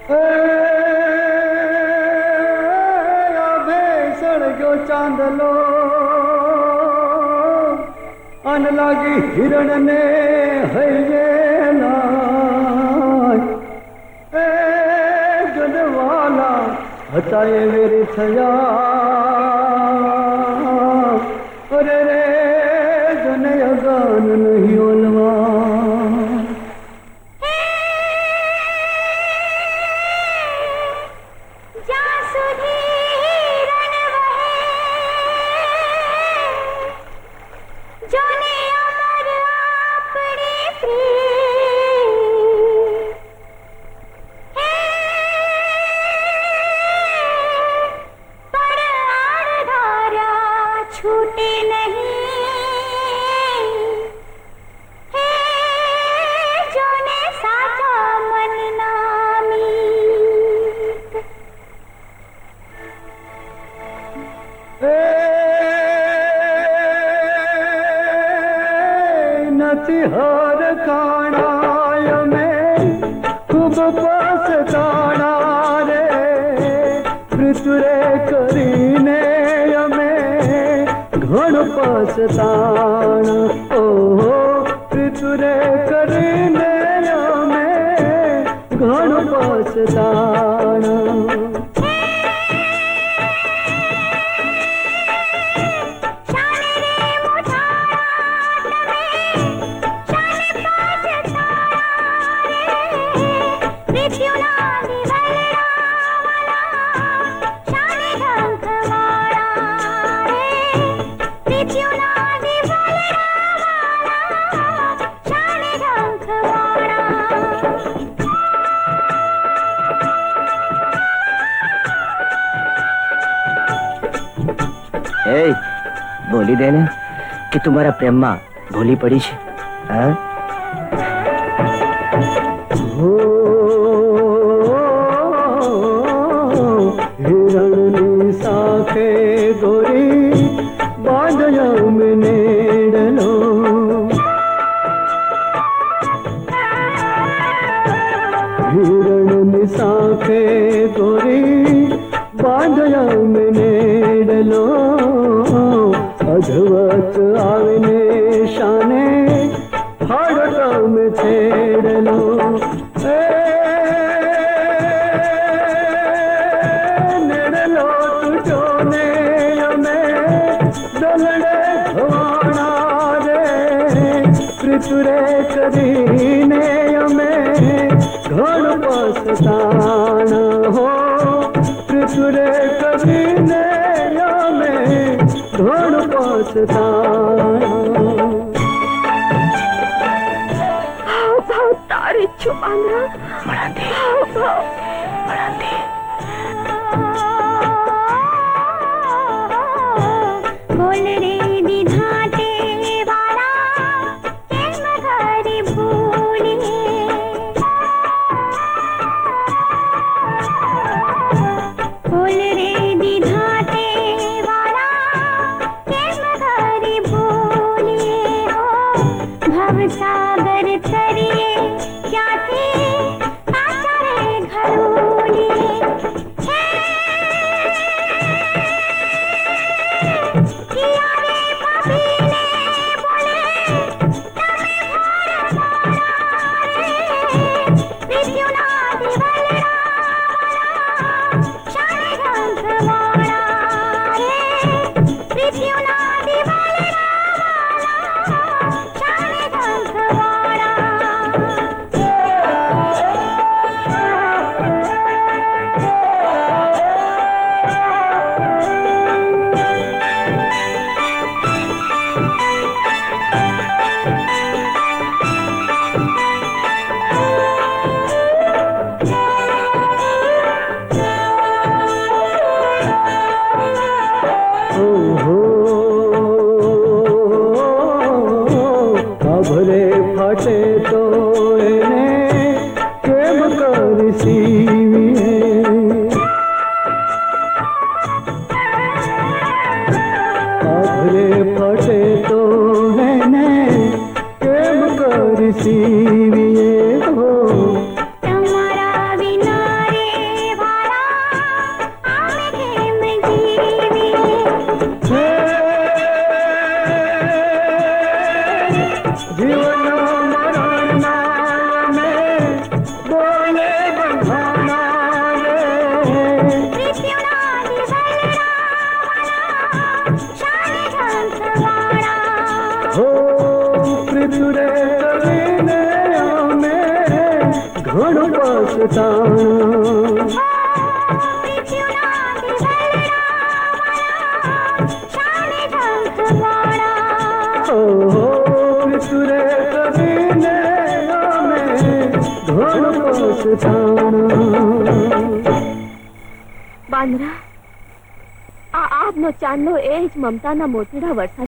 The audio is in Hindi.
सड़गो चांदलो अन लागी हिरण ने जनवाला हटाए मेरी थया अरे रे जन अगान नहीं ओलवा छूटे नहीं जोने साचा मन नामी नती हर खाणाय में खूब पछताना रे मृत्युरे करीने घण पछताना ओ मृत्युरे करीने में घण पछताना बोली देने कि तुम्हारा प्रेम में भूली पड़ी है। हिरण साखे गोरी बांधया में नेड़लो हिरण साखे गोरी बांधया में नेड़लो अधवत आविने शाने हाड़का में छेड़ लो नेड़ लो तुझोने में डलड़े धवाना रे पृथुरे करीने में घण पछताना हो पृथुरे करीने में घण पछताना तारे छुपाना बढ़ाते बोल रे विधाते वाला प्रेम घरी भूली बोल रे विधाते वाला प्रेम घरी भूली हो भव सागर तरिए क्या थे आचारे घरोली किया रे पपीले बोले तमे भोर मारा रे विद्युना दिवलरा शाने गंधवाड़ा रे विद्युना दिवलरा शाने गंधवाड़ा अभरे फटे तो केम कर सीविए अभरे फटे तो केम कर सीविए हो तुम्हारा विनारे तुरे करीने में घण पछताना तुरे करीने में घण पछताना બાંદરા આ આપનો ચાંદલો એ જ મમતાના મોતીડા વરસાદ